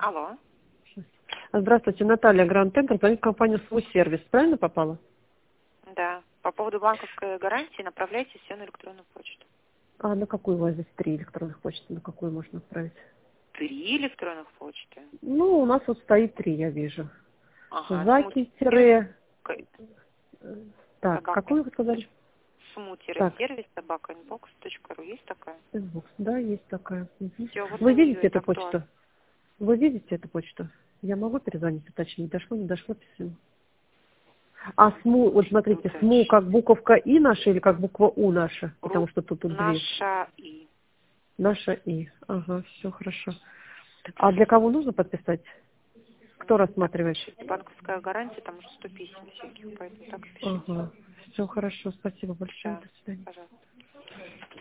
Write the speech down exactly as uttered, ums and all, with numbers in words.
Алло. Здравствуйте, Наталья, Гранд Центр, звонит компания «Свой сервис». Правильно попала? Да. По поводу банковской гарантии направляйте все на электронную почту. А на какую у вас здесь три электронных почты? На какую можно отправить? Три электронных почты? Ну, у нас вот стоит три, я вижу. Ага. Заки-тире... Так, Собака. какую вы сказали? Так, Сму-сервис собака инбокс точка ру. Есть такая? инбокс. Да, есть такая. Мгм. Все, вот Вы на нее видите это эту актуально. почту? Вы видите эту почту? Я могу перезвонить, уточнить, дошло, не дошло, письмо. А СМУ, вот смотрите, Уточнить. СМУ как буковка И наша или как буква У наша? Ру. Потому что тут, тут две. Наша и. Наша И. Ага, все хорошо. А для кого нужно подписать? Кто Так, рассматривает? пишите. Банковская гарантия, там уже сто писем всяких, поэтому так и пишите. Ага. Все хорошо, спасибо большое. Да, До свидания. пожалуйста.